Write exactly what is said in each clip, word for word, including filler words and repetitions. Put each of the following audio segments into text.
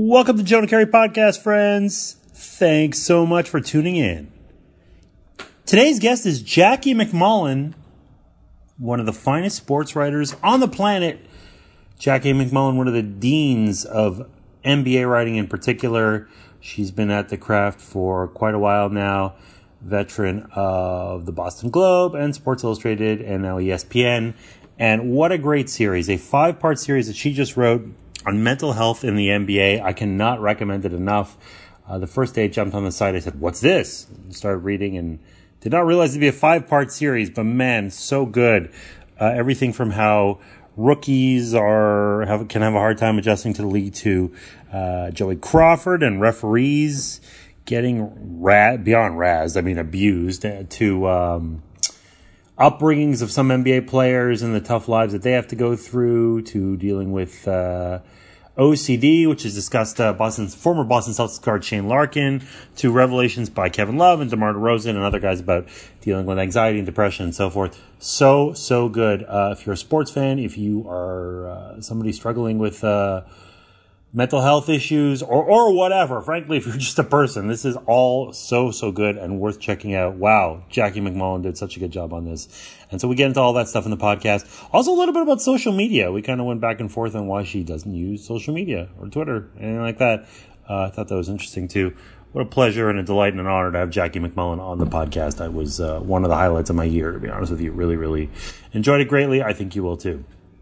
Welcome to Jonah Carey Podcast, friends. Thanks so much for tuning in. Today's guest is Jackie MacMullan, one of the finest sports writers on the planet. Jackie MacMullan, one of the deans of N B A writing in particular. She's been at the craft for quite a while now. Veteran of the Boston Globe and Sports Illustrated and now E S P N. And what a great series. A five-part series that she just wrote on mental health in the N B A. I cannot recommend it enough. Uh, the first day I jumped on the site, I said, what's this? And started reading and did not realize it'd be a five-part series, but man, so good. Uh, everything from how rookies are have, can have a hard time adjusting to the league to uh, Joey Crawford and referees getting ra- beyond razzed, I mean abused, uh, to um, upbringings of some N B A players and the tough lives that they have to go through, to dealing with uh, O C D, which is discussed uh, Boston's former Boston Celtics guard Shane Larkin, to revelations by Kevin Love and DeMar DeRozan and other guys about dealing with anxiety and depression and so forth. So, so good. Uh, if you're a sports fan, if you are uh, somebody struggling with uh, mental health issues or, or whatever, frankly, if you're just a person, this is all so, so good and worth checking out. Wow, Jackie MacMullan did such a good job on this. And so we get into all that stuff in the podcast. Also a little bit about social media. We kind of went back and forth on why she doesn't use social media or Twitter, anything like that. Uh, I thought that was interesting too. What a pleasure and a delight and an honor to have Jackie MacMullan on the podcast. That was uh, one of the highlights of my year, to be honest with you. Really, really enjoyed it greatly. I think you will too.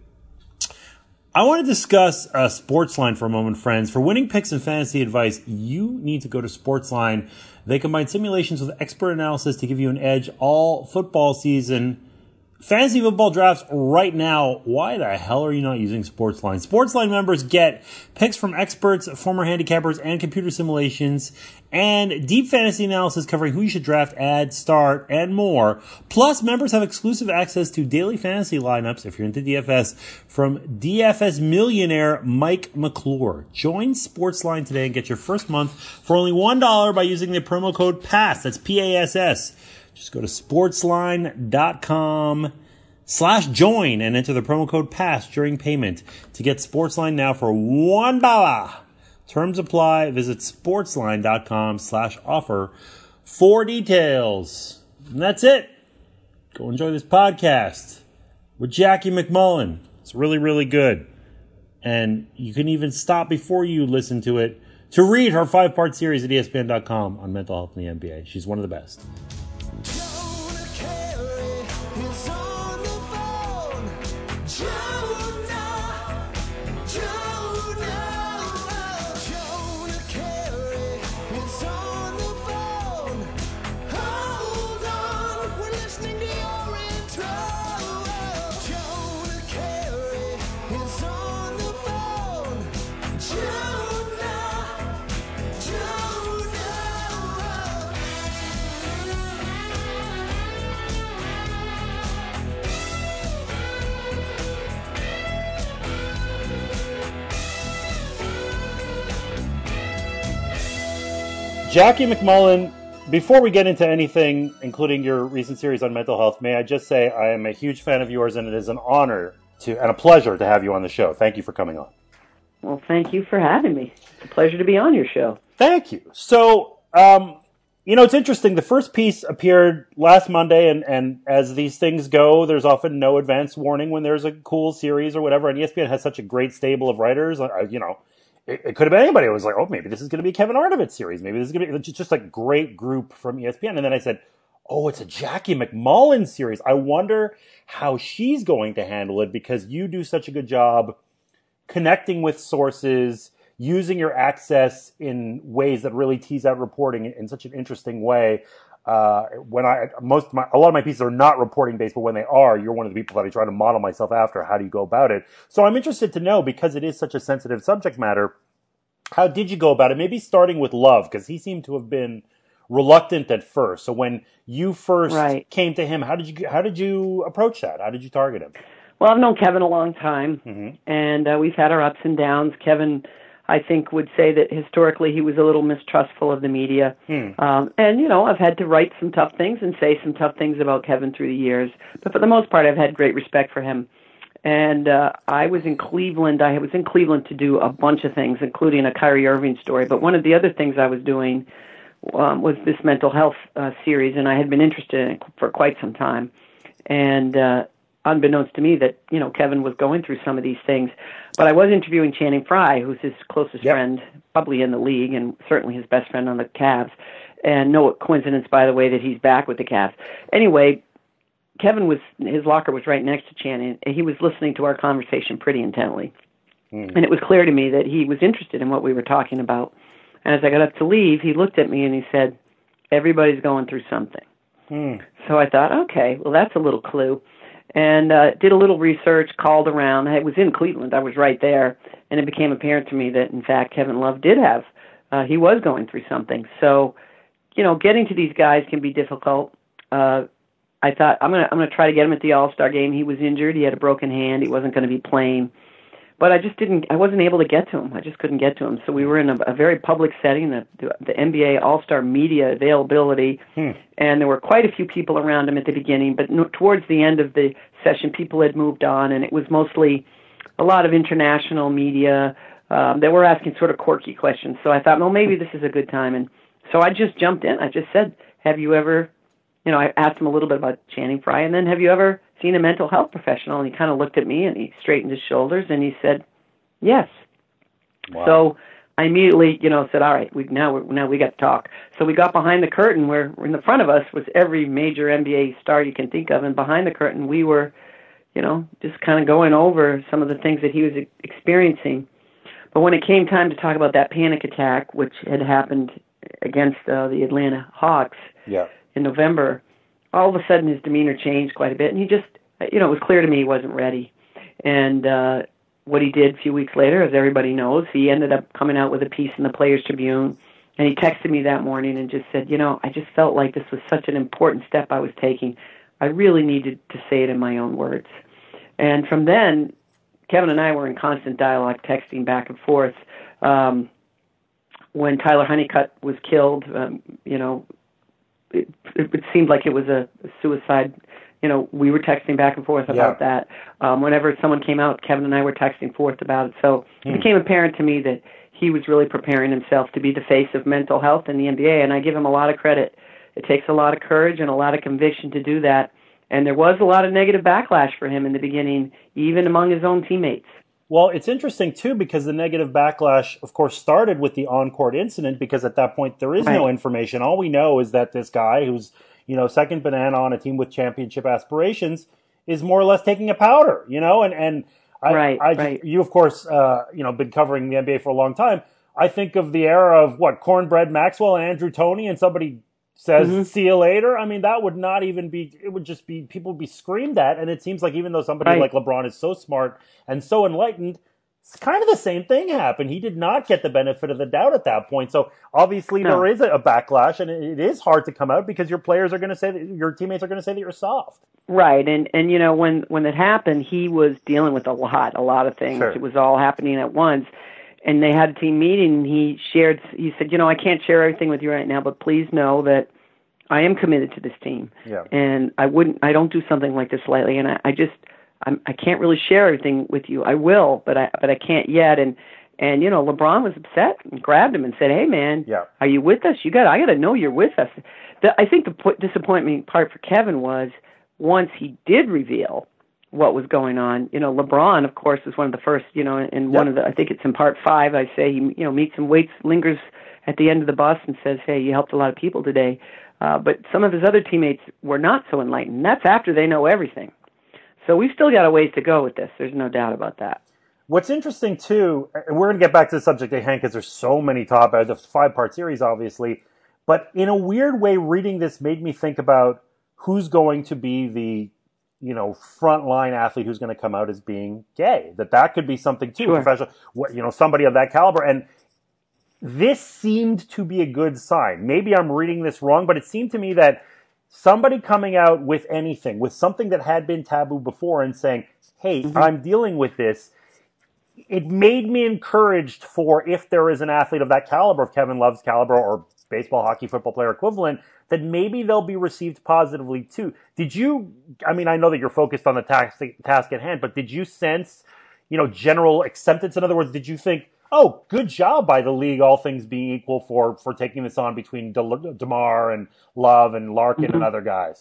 I want to discuss uh, Sportsline for a moment, friends. For winning picks and fantasy advice, you need to go to Sportsline. They combine simulations with expert analysis to give you an edge all football season. Fantasy football drafts right now. Why the hell are you not using Sportsline? Sportsline members get picks from experts, former handicappers, and computer simulations, and deep fantasy analysis covering who you should draft, add, start, and more. Plus, members have exclusive access to daily fantasy lineups, if you're into D F S, from D F S millionaire Mike McClure. Join Sportsline today and get your first month for only one dollar by using the promo code PASS. That's P A S S. Just go to sportsline.com slash join and enter the promo code PASS during payment to get Sportsline now for one dollar. Terms apply. Visit sportsline.com slash offer for details. And that's it. Go enjoy this podcast with Jackie MacMullan. It's really, really good. And you can even stop before you listen to it to read her five-part series at E S P N dot com on mental health in the N B A. She's one of the best. Jonah Carey is on the phone. Jonah, Jonah, Jonah Carey is on the phone. Hold on, we're listening to your intro. Jonah Carey is on the phone. Jonah, Jonah. Jackie MacMullan, before we get into anything, including your recent series on mental health, may I just say I am a huge fan of yours, and it is an honor to and a pleasure to have you on the show. Thank you for coming on. Well, thank you for having me. It's a pleasure to be on your show. Thank you. So, um, you know, it's interesting. The first piece appeared last Monday, and, and as these things go, there's often no advance warning when there's a cool series or whatever, and E S P N has such a great stable of writers. Uh, you know, it, it could have been anybody. It was like, oh, maybe this is going to be a Kevin Arnovitz series. Maybe this is going to be just, just like great group from E S P N. And then I said, oh, it's a Jackie MacMullan series. I wonder how she's going to handle it, because you do such a good job connecting with sources, using your access in ways that really tease out reporting in such an interesting way. Uh, when I, most, my, a lot of my pieces are not reporting based, but when they are, you're one of the people that I try to model myself after. How do you go about it? So I'm interested to know, because it is such a sensitive subject matter, how did you go about it? Maybe starting with Love, because he seemed to have been reluctant at first. So when you first Right. came to him, how did you, how did you approach that? How did you target him? Well, I've known Kevin a long time, Mm-hmm. and uh, we've had our ups and downs. Kevin, I think, would say that historically he was a little mistrustful of the media. Hmm. Um, and, you know, I've had to write some tough things and say some tough things about Kevin through the years. But for the most part, I've had great respect for him. And uh, I was in Cleveland. I was in Cleveland to do a bunch of things, including a Kyrie Irving story. But one of the other things I was doing um, was this mental health uh, series, and I had been interested in it for quite some time. And uh, unbeknownst to me that, you know, Kevin was going through some of these things. But I was interviewing Channing Frye, who's his closest Yep. friend, probably in the league, and certainly his best friend on the Cavs. And no coincidence, by the way, that he's back with the Cavs. Anyway, Kevin was, his locker was right next to Channing, and he was listening to our conversation pretty intently. Mm. And it was clear to me that he was interested in what we were talking about. And as I got up to leave, he looked at me and he said, everybody's going through something. Mm. So I thought, okay, well, that's a little clue. And uh, did a little research, called around. I was in Cleveland. I was right there. And it became apparent to me that, in fact, Kevin Love did have, uh, he was going through something. So, you know, getting to these guys can be difficult. Uh, I thought, I'm going to I'm gonna try to get him at the All-Star game. He was injured. He had a broken hand. He wasn't going to be playing. But I just didn't, I wasn't able to get to him. I just couldn't get to him. So we were in a, a very public setting, the, the N B A All-Star media availability, hmm. and there were quite a few people around him at the beginning. But no, towards the end of the session, people had moved on, and it was mostly a lot of international media um, that were asking sort of quirky questions. So I thought, well, maybe this is a good time. And so I just jumped in. I just said, have you ever... You know, I asked him a little bit about Channing Frye, and then have you ever seen a mental health professional? And he kind of looked at me, and he straightened his shoulders, and he said, yes. Wow. So I immediately, you know, said, all right, we now we're, now we got to talk. So we got behind the curtain where in the front of us was every major N B A star you can think of, and behind the curtain we were, you know, just kind of going over some of the things that he was experiencing. But when it came time to talk about that panic attack, which had happened against uh, the Atlanta Hawks, yeah. in November, all of a sudden his demeanor changed quite a bit, and he just, you know, it was clear to me he wasn't ready. And uh, what he did a few weeks later, as everybody knows, he ended up coming out with a piece in the Players Tribune, and he texted me that morning and just said, you know, I just felt like this was such an important step I was taking. I really needed to say it in my own words. And from then, Kevin and I were in constant dialogue, texting back and forth. Um, when Tyler Honeycutt was killed, um, you know, It, it seemed like it was a suicide. You know, we were texting back and forth about yeah. that. Um, whenever someone came out, Kevin and I were texting forth about it. So hmm. it became apparent to me that he was really preparing himself to be the face of mental health in the N B A, and I give him a lot of credit. It takes a lot of courage and a lot of conviction to do that. And there was a lot of negative backlash for him in the beginning, even among his own teammates. Well, it's interesting, too, because the negative backlash, of course, started with the on-court incident, because at that point there is right. no information. All we know is that this guy who's, you know, second banana on a team with championship aspirations is more or less taking a powder, you know, and, and I, right, I, right. you, of course, uh, you know, been covering the N B A for a long time. I think of the era of, what, Cornbread Maxwell and Andrew Toney, and somebody says, mm-hmm. see you later. I mean, that would not even be, it would just be, people would be screamed at. And it seems like even though somebody right. like LeBron is so smart and so enlightened, it's kind of the same thing happened. He did not get the benefit of the doubt at that point. So obviously no. there is a backlash, and it is hard to come out because your players are going to say that, your teammates are going to say that you're soft. Right. And, and you know, when, when it happened, he was dealing with a lot, a lot of things. Sure. It was all happening at once. And they had a team meeting, and he shared, he said, you know, I can't share everything with you right now, but please know that I am committed to this team. Yeah. And I wouldn't, I don't do something like this lightly. And I, I just, I'm, I can't really share everything with you. I will, but I, but I can't yet. And, and, you know, LeBron was upset and grabbed him and said, hey man, yeah. are you with us? You got, I got to know you're with us. The, I think the po- disappointing part for Kevin was once he did reveal what was going on, you know, LeBron, of course, was one of the first, you know, in yep. one of the, I think it's in part five, I say he, you know, meets and waits, lingers at the end of the bus and says, hey, you helped a lot of people today. Uh, but some of his other teammates were not so enlightened. That's after they know everything. So we've still got a ways to go with this. There's no doubt about that. What's interesting, too, and we're going to get back to the subject at hand because there's so many topics, it's a five-part series, obviously, but in a weird way, reading this made me think about who's going to be the, you know, frontline athlete who's going to come out as being gay. That that could be something, too, sure. professional, you know, somebody of that caliber. And this seemed to be a good sign. Maybe I'm reading this wrong, but it seemed to me that somebody coming out with anything, with something that had been taboo before and saying, hey, mm-hmm. I'm dealing with this, it made me encouraged for if there is an athlete of that caliber, of Kevin Love's caliber, or baseball, hockey, football player equivalent, that maybe they'll be received positively too. Did you, I mean, I know that you're focused on the task, task at hand, but did you sense, you know, general acceptance? In other words, did you think, oh, good job by the league, all things being equal, for, for taking this on between De- DeMar and Love and Larkin Mm-hmm. and other guys?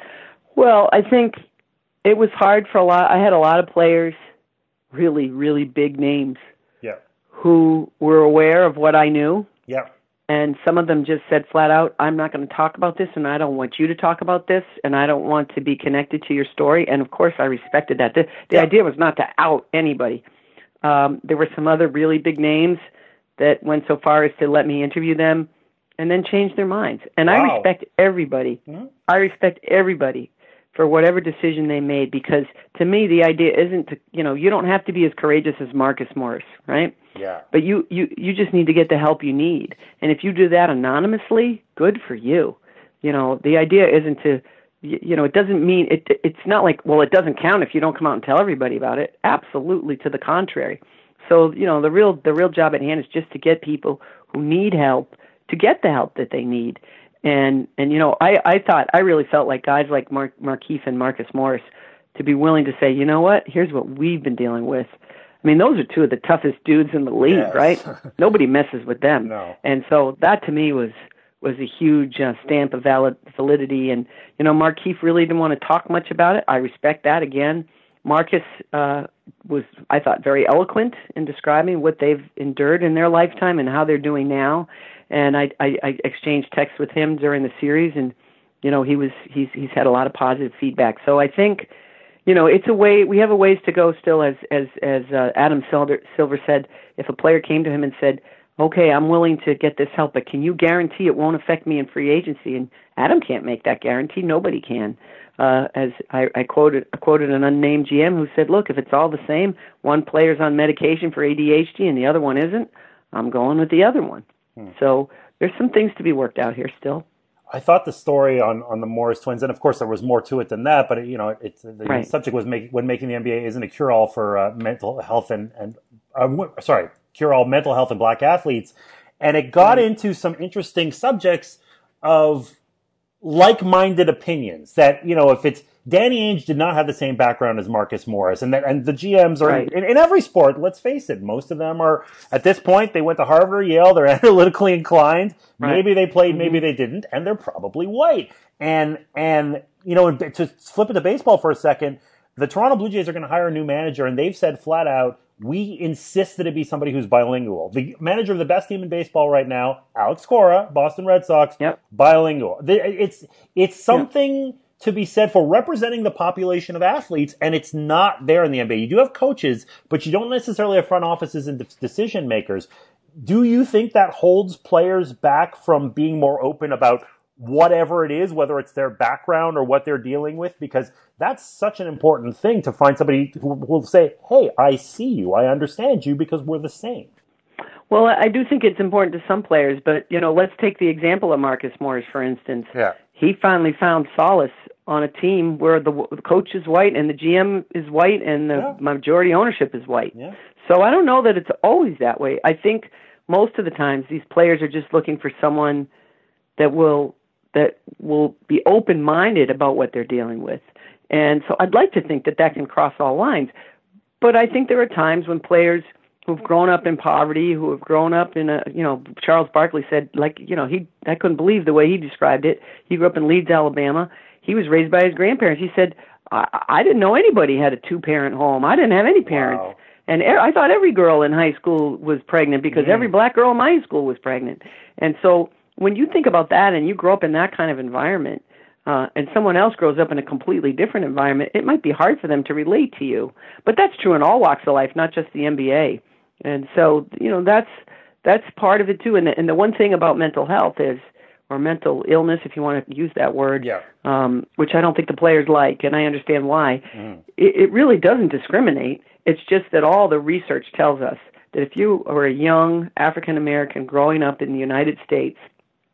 Well, I think it was hard for a lot. I had a lot of players, really, really big names, Yeah. who were aware of what I knew. Yeah. And some of them just said flat out, I'm not going to talk about this, and I don't want you to talk about this, and I don't want to be connected to your story. And, of course, I respected that. The, the Yeah. idea was not to out anybody. Um, there were some other really big names that went so far as to let me interview them and then change their minds. And I Wow. respect everybody. Mhm. I respect everybody for whatever decision they made, because to me the idea isn't to, you know, you don't have to be as courageous as Marcus Morris, right? Yeah. But you, you, you just need to get the help you need. And if you do that anonymously, good for you. You know, the idea isn't to, you, you know, it doesn't mean, it. it's not like, well, it doesn't count if you don't come out and tell everybody about it. Absolutely to the contrary. So, you know, the real, the real job at hand is just to get people who need help to get the help that they need. And, and you know, I, I thought, I really felt like guys like Mark, Markieff and Marcus Morris to be willing to say, you know what, here's what we've been dealing with. I mean, those are two of the toughest dudes in the league, Yes. right? Nobody messes with them. No. And so that to me was was a huge uh, stamp of valid, validity. And, you know, Markieff really didn't want to talk much about it. I respect that. Again, Marcus uh, was, I thought, very eloquent in describing what they've endured in their lifetime and how they're doing now. And I, I, I exchanged texts with him during the series, and, you know, he was he's he's had a lot of positive feedback. So I think, you know, it's a way, we have a ways to go still, as as as uh, Adam Silver, Silver said. If a player came to him and said, okay, I'm willing to get this help, but can you guarantee it won't affect me in free agency? And Adam can't make that guarantee. Nobody can. Uh, as I, I quoted I quoted an unnamed G M who said, look, if it's all the same, one player's on medication for A D H D and the other one isn't, I'm going with the other one. Hmm. So there's some things to be worked out here still. I thought the story on, on the Morris twins, and of course there was more to it than that, but it, you know, it's the right. subject was make, when making the N B A isn't a cure-all for uh, mental health and and uh, sorry, cure-all mental health in black athletes, and it got right. into some interesting subjects of like-minded opinions. That, you know, if it's Danny Ainge did not have the same background as Marcus Morris, and that and the G Ms are right. in, in every sport. Let's face it, most of them are at this point. They went to Harvard or Yale. They're analytically inclined. Right. Maybe they played, mm-hmm. maybe they didn't, and they're probably white. And and you know, to flip it to baseball for a second, the Toronto Blue Jays are going to hire a new manager, and they've said flat out, we insist that it be somebody who's bilingual. The manager of the best team in baseball right now, Alex Cora, Boston Red Sox, yep. bilingual. It's it's something. Yep. to be said for representing the population of athletes, and it's not there in the N B A. You do have coaches, but you don't necessarily have front offices and decision makers. Do you think that holds players back from being more open about whatever it is, whether it's their background or what they're dealing with? Because that's such an important thing, to find somebody who will say, hey, I see you, I understand you, because we're the same. Well, I do think it's important to some players, but, you know, let's take the example of Marcus Morris, for instance. Yeah. He finally found solace on a team where the, the coach is white and the G M is white and the yeah. majority ownership is white. Yeah. So I don't know that it's always that way. I think most of the times these players are just looking for someone that will that will be open-minded about what they're dealing with. And so I'd like to think that that can cross all lines. But I think there are times when players who've grown up in poverty, who have grown up in a, you know, Charles Barkley said, like, you know, he, I couldn't believe the way he described it. He grew up in Leeds, Alabama. He was raised by his grandparents. He said, I, I didn't know anybody had a two-parent home. I didn't have any parents. Wow. And er, I thought every girl in high school was pregnant because mm. every black girl in my school was pregnant. And so when you think about that and you grow up in that kind of environment, uh, and someone else grows up in a completely different environment, it might be hard for them to relate to you. But that's true in all walks of life, not just the N B A. And so, you know, that's that's part of it too. And the, and the one thing about mental health is, or mental illness, if you want to use that word, yeah. um, which I don't think the players like, and I understand why, mm. it, it really doesn't discriminate. It's just that all the research tells us that if you are a young African-American growing up in the United States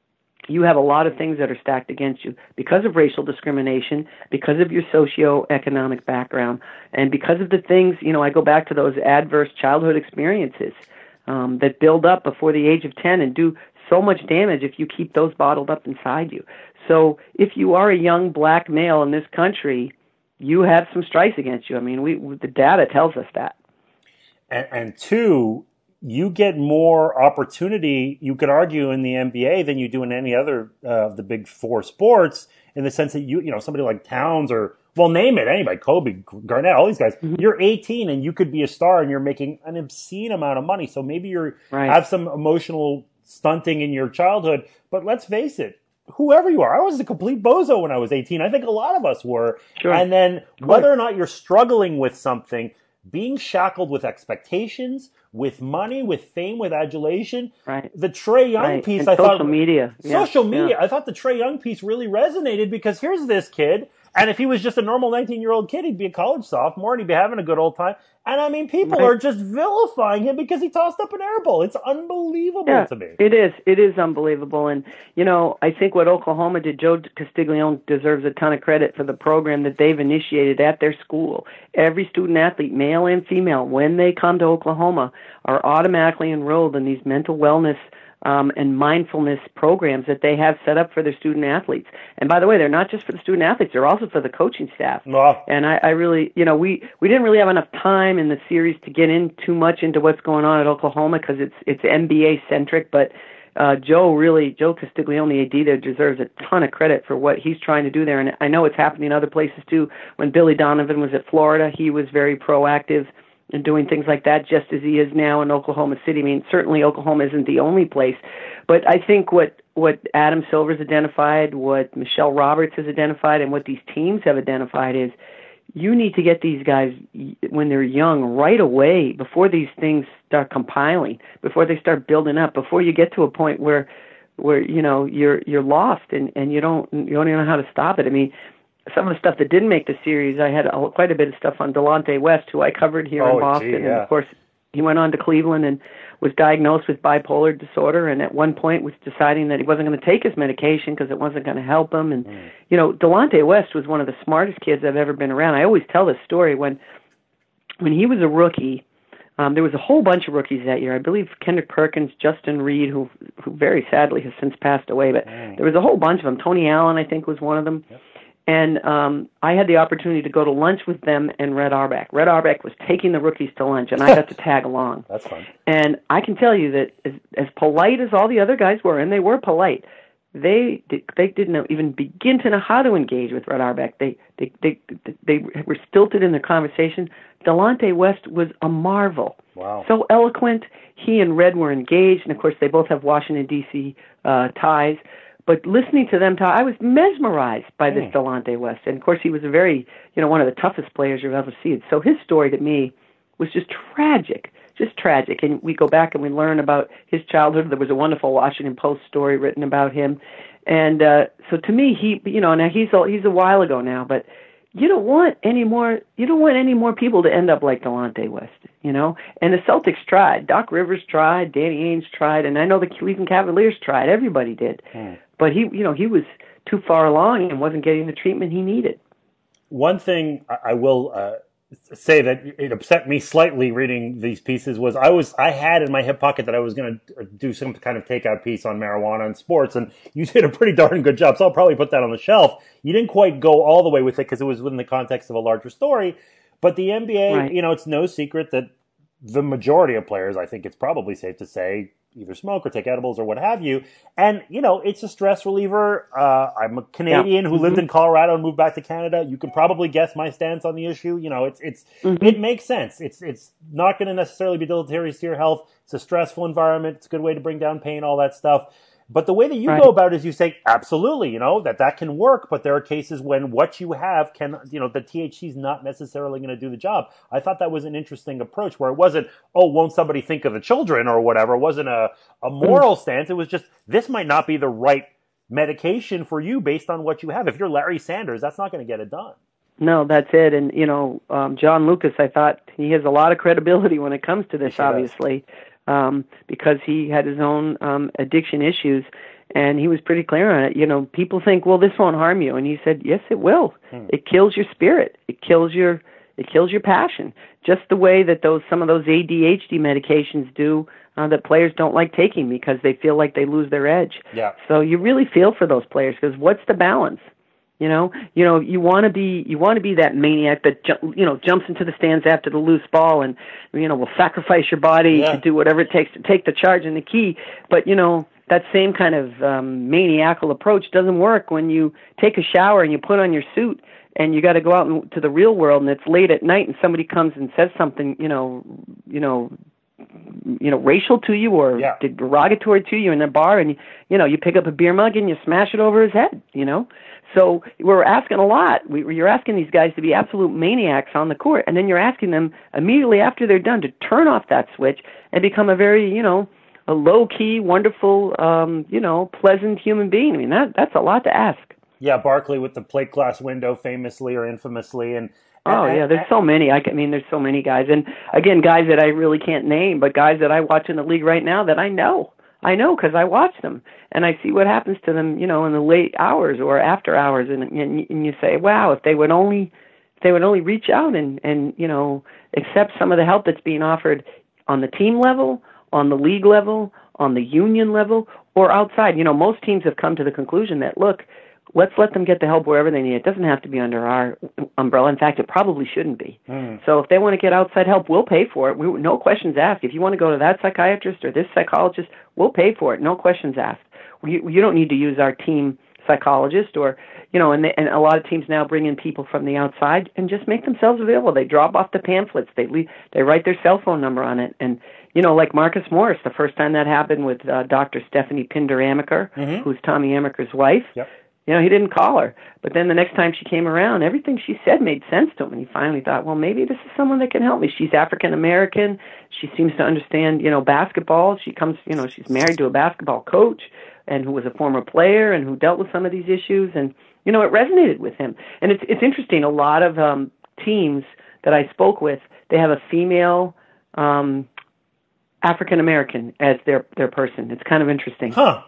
you have a lot of things that are stacked against you because of racial discrimination, because of your socioeconomic background, and because of the things, you know, I go back to those adverse childhood experiences um, that build up before the age of ten and do so much damage if you keep those bottled up inside you. So if you are a young black male in this country, you have some strikes against you. I mean, we the data tells us that. And, and two, you get more opportunity, you could argue, in the N B A than you do in any other uh, of the big four sports, in the sense that you, you know, somebody like Towns or, well, name it, anybody, Kobe, Garnett, all these guys, mm-hmm. you're eighteen and you could be a star and you're making an obscene amount of money. So maybe you right. have some emotional stunting in your childhood, but let's face it, whoever you are, I was a complete bozo when I was eighteen. I think a lot of us were. Sure. And then whether or not you're struggling with something, being shackled with expectations, with money, with fame, with adulation. Right. The Trae Young right. piece, and I social thought... Social media. Social yeah. media. Yeah. I thought the Trae Young piece really resonated because here's this kid, and if he was just a normal nineteen-year-old kid, he'd be a college sophomore and he'd be having a good old time. And, I mean, people right. are just vilifying him because he tossed up an air ball. It's unbelievable yeah, to me. It is. It is unbelievable. And, you know, I think what Oklahoma did, Joe Castiglione deserves a ton of credit for the program that they've initiated at their school. Every student athlete, male and female, when they come to Oklahoma, are automatically enrolled in these mental wellness Um, and mindfulness programs that they have set up for their student athletes. And by the way, they're not just for the student athletes, they're also for the coaching staff. Wow. And I, I really, you know, we, we didn't really have enough time in the series to get in too much into what's going on at Oklahoma because it's it's N B A-centric, but uh, Joe really, Joe Castiglione, the A D there, deserves a ton of credit for what he's trying to do there. And I know it's happening in other places too. When Billy Donovan was at Florida, he was very proactive and doing things like that, just as he is now in Oklahoma City. I mean, certainly Oklahoma isn't the only place, but I think what, what Adam Silver's identified, what Michelle Roberts has identified, and what these teams have identified is you need to get these guys when they're young right away before these things start compiling, before they start building up, before you get to a point where, where you know you're you're lost and, and you don't you don't even know how to stop it. I mean, some of the stuff that didn't make the series, I had a, quite a bit of stuff on Delonte West, who I covered here oh, in Boston. Gee, yeah. And, of course, he went on to Cleveland and was diagnosed with bipolar disorder, and at one point was deciding that he wasn't going to take his medication because it wasn't going to help him. And, mm. you know, Delonte West was one of the smartest kids I've ever been around. I always tell this story. When when he was a rookie, um, there was a whole bunch of rookies that year. I believe Kendrick Perkins, Justin Reed, who who very sadly has since passed away, but mm. there was a whole bunch of them. Tony Allen, I think, was one of them. Yep. And um, I had the opportunity to go to lunch with them and Red Auerbach. Red Auerbach was taking the rookies to lunch, and I got to tag along. That's fun. And I can tell you that as, as polite as all the other guys were, and they were polite, they did, they didn't even begin to know how to engage with Red Auerbach. They they they they were stilted in their conversation. Delonte West was a marvel. Wow. So eloquent. He and Red were engaged, and of course they both have Washington D C uh, ties. But listening to them talk, I was mesmerized by this mm. Delonte West. And, of course, he was a very, you know, one of the toughest players you've ever seen. So his story to me was just tragic, just tragic. And we go back and we learn about his childhood. There was a wonderful Washington Post story written about him. And uh, so to me, he, you know, now he's a, he's a while ago now, but you don't want any more, you don't want any more people to end up like Delonte West, you know? And the Celtics tried. Doc Rivers tried. Danny Ainge tried. And I know the Cleveland Cavaliers tried. Everybody did. Mm. But he, you know, he was too far along and wasn't getting the treatment he needed. One thing I will uh, say that it upset me slightly reading these pieces was I was I had in my hip pocket that I was going to do some kind of takeout piece on marijuana and sports, and you did a pretty darn good job. So I'll probably put that on the shelf. You didn't quite go all the way with it because it was within the context of a larger story. But the N B A, right. you know, it's no secret that the majority of players, I think it's probably safe to say, either smoke or take edibles or what have you. And, you know, it's a stress reliever. Uh, I'm a Canadian yeah. who mm-hmm. lived in Colorado and moved back to Canada. You can probably guess my stance on the issue. You know, it's, it's, mm-hmm. it makes sense. It's, it's not going to necessarily be deleterious to your health. It's a stressful environment. It's a good way to bring down pain, all that stuff. But the way that you right. go about it is you say, absolutely, you know, that that can work, but there are cases when what you have can, you know, the T H C is not necessarily going to do the job. I thought that was an interesting approach where it wasn't, oh, won't somebody think of the children or whatever. It wasn't a, a moral mm. stance. It was just, this might not be the right medication for you based on what you have. If you're Larry Sanders, that's not going to get it done. No, that's it. And, you know, um, John Lucas, I thought he has a lot of credibility when it comes to this, obviously. Um, because he had his own um, addiction issues. And he was pretty clear on it. You know, people think, well, this won't harm you. And he said, yes, it will. Hmm. It kills your spirit. It kills your it kills your passion. Just the way that those some of those A D H D medications do uh, that players don't like taking because they feel like they lose their edge. Yeah. So you really feel for those players because what's the balance? You know, you know, you want to be, you want to be that maniac that ju- you know jumps into the stands after the loose ball and you know will sacrifice your body yeah. to do whatever it takes to take the charge and the key. But you know that same kind of um, maniacal approach doesn't work when you take a shower and you put on your suit and you got to go out into the real world and it's late at night and somebody comes and says something, you know, you know. you know, racial to you or yeah. derogatory to you in a bar and, you know, you pick up a beer mug and you smash it over his head, you know. So we're asking a lot. We, you're asking these guys to be absolute maniacs on the court, and then you're asking them immediately after they're done to turn off that switch and become a very, you know, a low-key, wonderful, um, you know, pleasant human being. I mean, that that's a lot to ask. Yeah, Barkley with the plate glass window famously or infamously, and Oh, yeah, there's so many. I mean, there's so many guys. And, again, guys that I really can't name, but guys that I watch in the league right now that I know. I know because I watch them, and I see what happens to them, you know, in the late hours or after hours. And, and, and you say, wow, if they would only if they would only reach out and, and, you know, accept some of the help that's being offered on the team level, on the league level, on the union level, or outside. You know, most teams have come to the conclusion that, look, let's let them get the help wherever they need it. It doesn't have to be under our umbrella. In fact, it probably shouldn't be. Mm. So if they want to get outside help, we'll pay for it. We, no questions asked. If you want to go to that psychiatrist or this psychologist, we'll pay for it. No questions asked. We, you don't need to use our team psychologist or, you know, and, they, and a lot of teams now bring in people from the outside and just make themselves available. They drop off the pamphlets. They leave, they write their cell phone number on it. And, you know, like Marcus Morris, the first time that happened with uh, Doctor Stephanie Pinder-Amaker, mm-hmm. who's Tommy Amaker's wife. Yep. You know, he didn't call her. But then the next time she came around, everything she said made sense to him. And he finally thought, well, maybe this is someone that can help me. She's African-American. She seems to understand, you know, basketball. She comes, you know, she's married to a basketball coach and who was a former player and who dealt with some of these issues. And, you know, it resonated with him. And it's it's interesting. A lot of um, teams that I spoke with, they have a female um, African-American as their, their person. It's kind of interesting. Huh.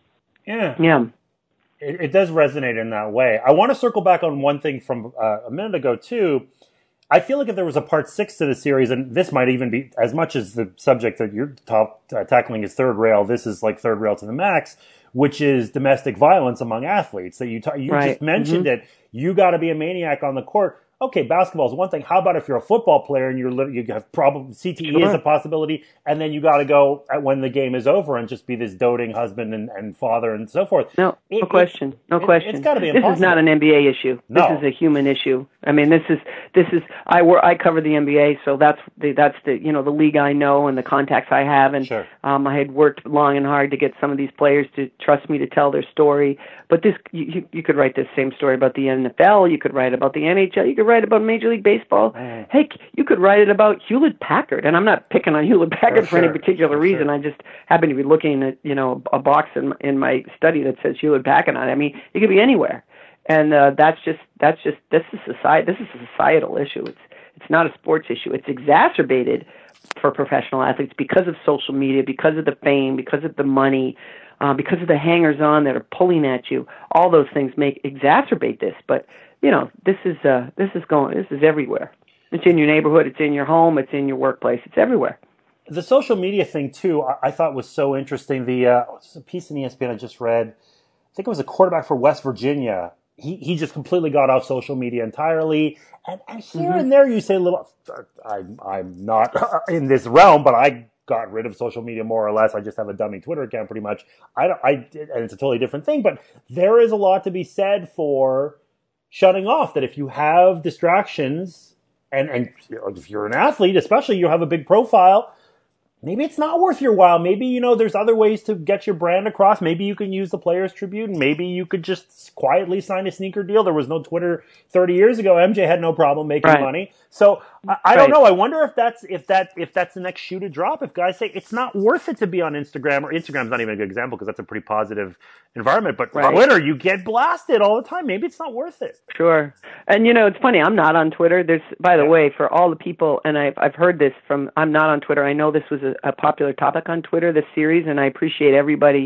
Yeah. Yeah. It, it does resonate in that way. I want to circle back on one thing from uh, a minute ago, too. I feel like if there was a part six to the series, and this might even be, as much as the subject that you're top, uh, tackling is third rail, this is like third rail to the max, which is domestic violence among athletes. That you ta- you right. just mentioned mm-hmm. it. You got to be a maniac on the court. Okay, basketball is one thing. How about if you're a football player and you're you have problem C T E sure. is a possibility, and then you got to go at when the game is over and just be this doting husband and, and father and so forth. No, it, no question, no it, question. It's got to be impossible. This is not an N B A issue. No. This is a human issue. I mean, this is this is I wor- I cover the N B A, so that's the that's the you know the league I know and the contacts I have, and sure. um, I had worked long and hard to get some of these players to trust me to tell their story. But this you you could write this same story about the N F L. You could write about the N H L. You could write about Major League Baseball. Baseball. Mm. Heck, you could write it about Hewlett Packard, and I'm not picking on Hewlett Packard for, for any sure. particular for reason. Sure. I just happen to be looking at you know a box in in my study that says Hewlett Packard on it. I mean, it could be anywhere, and uh, that's just that's just this is society. This is a societal issue. It's it's not a sports issue. It's exacerbated for professional athletes because of social media, because of the fame, because of the money. Uh, because of the hangers-on that are pulling at you, all those things make exacerbate this. But you know, this is uh, this is going, this is everywhere. It's in your neighborhood, it's in your home, it's in your workplace, it's everywhere. The social media thing too, I, I thought was so interesting. The uh, a piece in E S P N I just read. I think it was a quarterback for West Virginia. He he just completely got off social media entirely. And, and here mm-hmm. and there, you say a little. I, I'm not in this realm, but I got rid of social media more or less. I just have a dummy Twitter account pretty much. I don't, I, and it's a totally different thing, but there is a lot to be said for shutting off, that if you have distractions and, and if you're an athlete, especially you have a big profile, maybe it's not worth your while. Maybe, you know, there's other ways to get your brand across. Maybe you can use the Players Tribune. Maybe you could just quietly sign a sneaker deal. There was no Twitter thirty years ago. M J had no problem making right. money. So I, I right. don't know. I wonder if that's if that if that's the next shoe to drop. If guys say it's not worth it to be on Instagram, or Instagram's not even a good example because that's a pretty positive environment. But right. Twitter, you get blasted all the time. Maybe it's not worth it. Sure. And you know, it's funny. I'm not on Twitter. There's, by the yeah. way, for all the people, and I've I've heard this from. I'm not on Twitter. I know this was a, a popular topic on Twitter, this series, and I appreciate everybody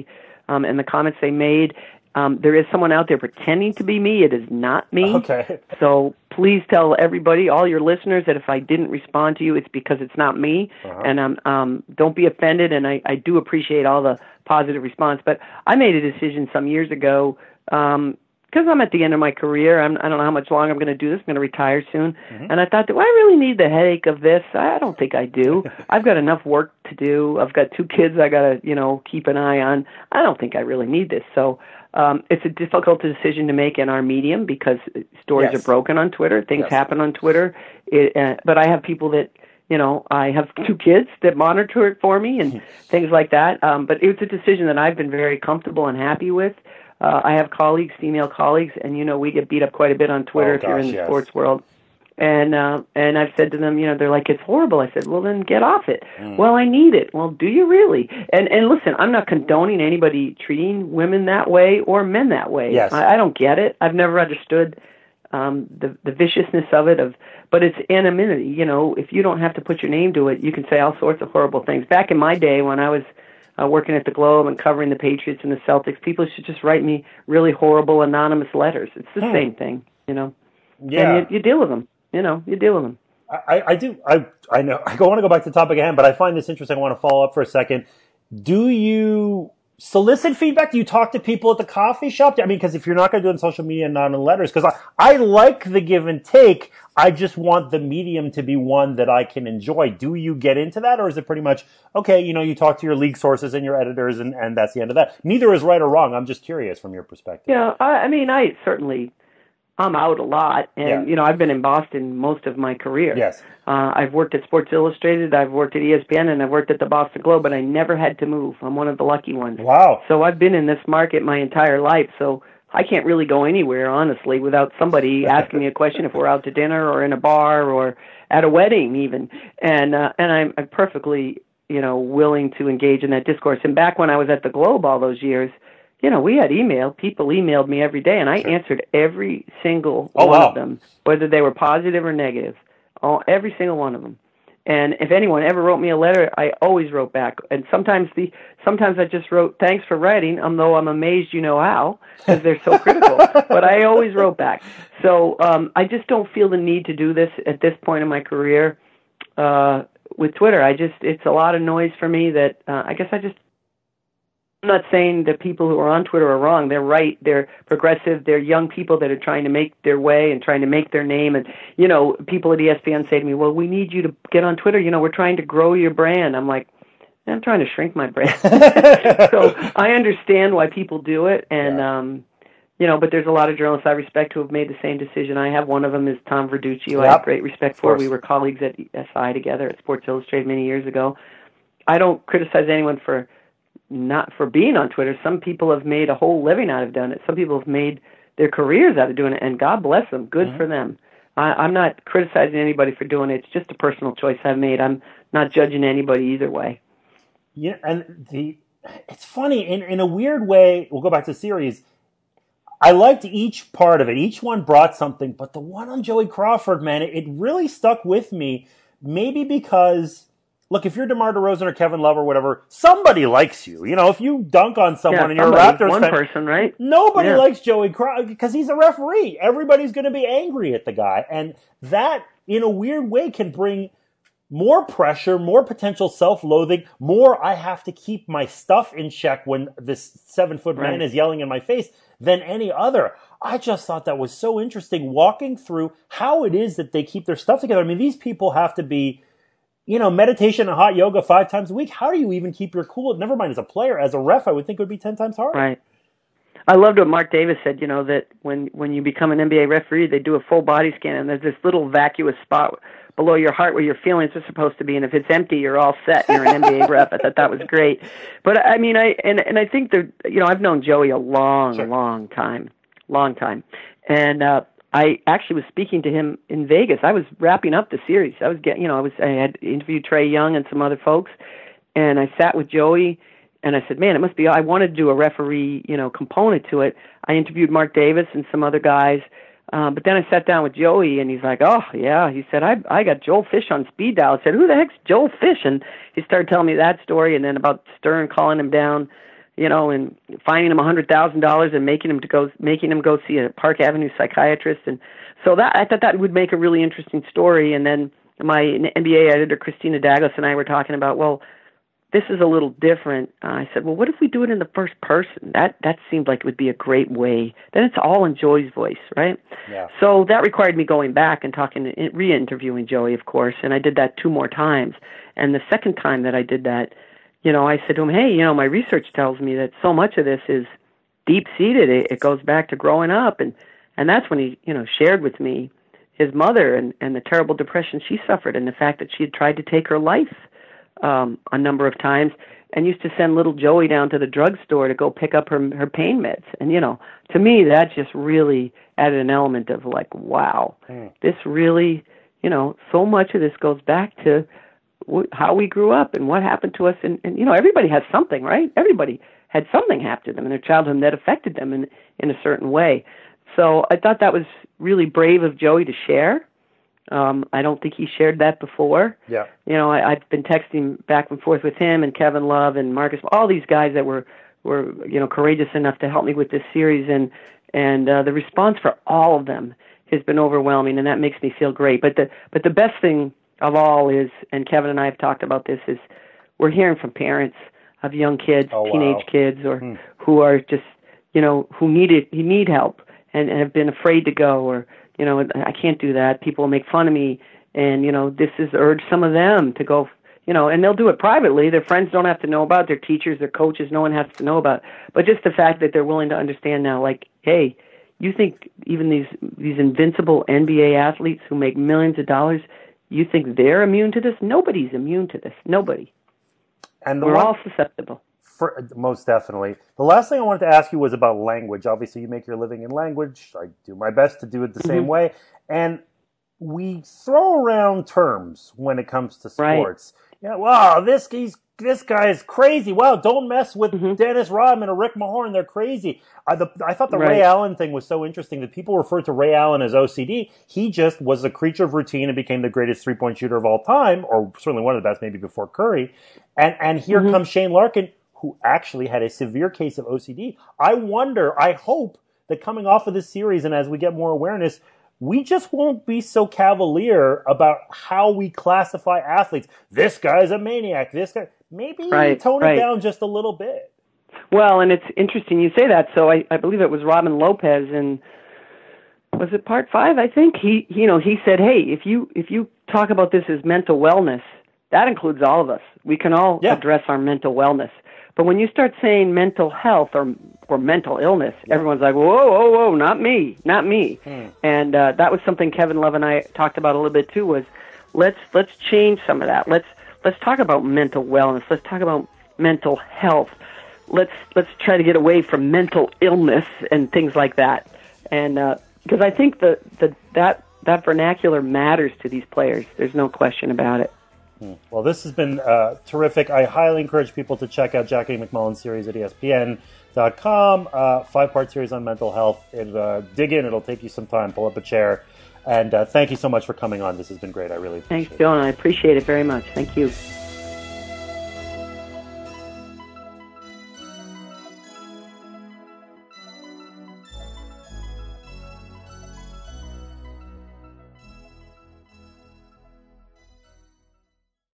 um, and the comments they made. Um, there is someone out there pretending to be me. It is not me. Okay. So please tell everybody, all your listeners, that if I didn't respond to you, it's because it's not me. Uh-huh. And um, um, don't be offended. And I, I do appreciate all the positive response. But I made a decision some years ago um, because I'm at the end of my career. I'm, I don't know how much longer I'm going to do this. I'm going to retire soon. Mm-hmm. And I thought, do I really need the headache of this? I don't think I do. I've got enough work to do. I've got two kids I got to, you know, keep an eye on. I don't think I really need this. So um, it's a difficult decision to make in our medium because stories Yes. are broken on Twitter. Things Yes. happen on Twitter. It, uh, but I have people that, you know, I have two kids that monitor it for me and things like that. Um, but it's a decision that I've been very comfortable and happy with. Uh, I have colleagues, female colleagues, and, you know, we get beat up quite a bit on Twitter Oh, if you're in gosh, the yes. sports world. And uh, and I've said to them, you know, they're like, it's horrible. I said, well, then get off it. Mm. Well, I need it. Well, do you really? And and listen, I'm not condoning anybody treating women that way or men that way. Yes. I, I don't get it. I've never understood um, the the viciousness of it. Of but it's anonymity. You know, if you don't have to put your name to it, you can say all sorts of horrible things. Back in my day when I was uh, working at the Globe and covering the Patriots and the Celtics, people should just write me really horrible anonymous letters. It's the Hmm. same thing, you know. Yeah. And you, you deal with them. You know, you deal with them. I, I do. I I know. I want to go back to the topic again, but I find this interesting. I want to follow up for a second. Do you solicit feedback? Do you talk to people at the coffee shop? I mean, because if you're not going to do it in social media and not in letters, because I, I like the give and take. I just want the medium to be one that I can enjoy. Do you get into that, or is it pretty much, okay, you know, you talk to your league sources and your editors, and, and that's the end of that? Neither is right or wrong. I'm just curious from your perspective. Yeah, I, I mean, I certainly, I'm out a lot, and Yeah. you know, I've been in Boston most of my career. Yes. Uh, I've worked at Sports Illustrated, I've worked at E S P N, and I've worked at the Boston Globe, but I never had to move. I'm one of the lucky ones. Wow. So I've been in this market my entire life, so I can't really go anywhere, honestly, without somebody asking me a question if we're out to dinner or in a bar or at a wedding even. And uh, and I'm, I'm perfectly, you know, willing to engage in that discourse. And back when I was at the Globe all those years, you know, we had email. People emailed me every day, and I answered every single Oh, one wow. of them, whether they were positive or negative, all, every single one of them. And if anyone ever wrote me a letter, I always wrote back. And sometimes the sometimes I just wrote, thanks for writing, although I'm amazed you know how, because they're so critical. But I always wrote back. So um, I just don't feel the need to do this at this point in my career uh, with Twitter. I just, it's a lot of noise for me that uh, I guess I just, I'm not saying that people who are on Twitter are wrong. They're right. They're progressive. They're young people that are trying to make their way and trying to make their name. And, you know, people at E S P N say to me, well, we need you to get on Twitter. You know, we're trying to grow your brand. I'm like, I'm trying to shrink my brand. So I understand why people do it. And, Yeah. um, you know, but there's a lot of journalists I respect who have made the same decision I have. One of them is Tom Verducci, who I Yep. have great respect for. course. We were colleagues at S I together at Sports Illustrated many years ago. I don't criticize anyone for not for being on Twitter. Some people have made a whole living out of doing it. Some people have made their careers out of doing it, and God bless them. Good Mm-hmm. for them. I, I'm not criticizing anybody for doing it. It's just a personal choice I've made. I'm not judging anybody either way. Yeah, and the it's funny in in a weird way. We'll go back to the series. I liked each part of it. Each one brought something, but the one on Joey Crawford, man, it, it really stuck with me. Maybe because, look, if you're DeMar DeRozan or Kevin Love or whatever, somebody likes you. You know, if you dunk on someone Yeah, and you're a somebody, Raptors one fan, person, right? nobody Yeah. likes Joey Crawford because he's a referee. Everybody's going to be angry at the guy, and that, in a weird way, can bring more pressure, more potential self-loathing, more I have to keep my stuff in check when this seven-foot man Right. is yelling in my face than any other. I just thought that was so interesting, walking through how it is that they keep their stuff together. I mean, these people have to be, you know, meditation and hot yoga five times a week. How do you even keep your cool? Never mind as a player, as a ref, I would think it would be ten times harder. Right. I loved what Mark Davis said, you know, that when, when you become an N B A referee, they do a full body scan, and there's this little vacuous spot below your heart where your feelings are supposed to be, and if it's empty, you're all set. You're an N B A ref. I thought that was great. But, I mean, I and, and I think that, you know, I've known Joey a long, Sure. long time, long time. And uh, I actually was speaking to him in Vegas. I was wrapping up the series. I was getting, you know, I was I had interviewed Trey Young and some other folks, and I sat with Joey, and I said, man, it must be, I wanted to do a referee, you know, component to it. I interviewed Mark Davis and some other guys, um, but then I sat down with Joey, and he's like, oh, yeah. He said, I I got Joel Fish on speed dial. I said, who the heck's Joel Fish? And he started telling me that story, and then about Stern calling him down, you know, and finding him a hundred thousand dollars and making him to go making him go see a Park Avenue psychiatrist, and so that I thought that would make a really interesting story. And then my N B A editor Christina Douglas and I were talking about, well, this is a little different. Uh, I said, well, what if we do it in the first person? That that seemed like it would be a great way. Then it's all in Joey's voice, right? Yeah. So that required me going back and talking, re-interviewing Joey, of course, and I did that two more times. And the second time that I did that, you know, I said to him, hey, you know, my research tells me that so much of this is deep-seated. It, it goes back to growing up. And, and that's when he, you know, shared with me his mother and, and the terrible depression she suffered and the fact that she had tried to take her life um, a number of times and used to send little Joey down to the drugstore to go pick up her her pain meds. And, you know, to me, that just really added an element of like, wow, mm. this really, you know, so much of this goes back to w- how we grew up and what happened to us. And, and, you know, everybody has something, right? Everybody had something happen to them in their childhood that affected them in, in a certain way. So I thought that was really brave of Joey to share. Um, I don't think he shared that before. Yeah. You know, I, I've been texting back and forth with him and Kevin Love and Marcus, all these guys that were, were you know, courageous enough to help me with this series, and and uh, the response for all of them has been overwhelming, and that makes me feel great. But the but the best thing of all is, and Kevin and I have talked about this, is we're hearing from parents of young kids, oh, teenage wow. kids, or hmm. who are just, you know, who need it, who need help and, and have been afraid to go, or, you know, I can't do that. People will make fun of me. And, you know, this has urged some of them to go, you know, and they'll do it privately. Their friends don't have to know about it. Their teachers, their coaches, no one has to know about it. But just the fact that they're willing to understand now, like, hey, you think even these these invincible N B A athletes who make millions of dollars, you think they're immune to this? Nobody's immune to this. Nobody. And We're one, all susceptible. For, most definitely. The last thing I wanted to ask you was about language. Obviously, you make your living in language. I do my best to do it the mm-hmm. same way. And we throw around terms when it comes to sports. Right. Yeah, wow, this he's, this guy is crazy. Wow, don't mess with mm-hmm. Dennis Rodman or Rick Mahorn. They're crazy. I, the, I thought the right. Ray Allen thing was so interesting that people referred to Ray Allen as O C D. He just was a creature of routine and became the greatest three-point shooter of all time, or certainly one of the best, maybe before Curry. And, and here mm-hmm. comes Shane Larkin, who actually had a severe case of O C D. I wonder, I hope that coming off of this series and as we get more awareness, we just won't be so cavalier about how we classify athletes. This guy's a maniac. This guy, maybe right, tone right. it down just a little bit. Well, and it's interesting you say that. So I, I believe it was Robin Lopez, and was it part five? I think he, you know, he said, "Hey, if you if you talk about this as mental wellness, that includes all of us. We can all yeah. address our mental wellness. But when you start saying mental health or or mental illness, yeah. everyone's like, whoa, whoa, whoa, not me, not me." Hmm. And uh, that was something Kevin Love and I talked about a little bit too. Was let's let's change some of that. Let's let's talk about mental wellness. Let's talk about mental health. Let's let's try to get away from mental illness and things like that. And uh, because I think the, the that that vernacular matters to these players. There's no question about it. Well, this has been uh, terrific. I highly encourage people to check out Jackie MacMullan's series at E S P N dot com. Uh, five-part series on mental health. It, uh, dig in. It'll take you some time. Pull up a chair. And uh, thank you so much for coming on. This has been great. I really appreciate Thanks, it. Thanks, John. I appreciate it very much. Thank you.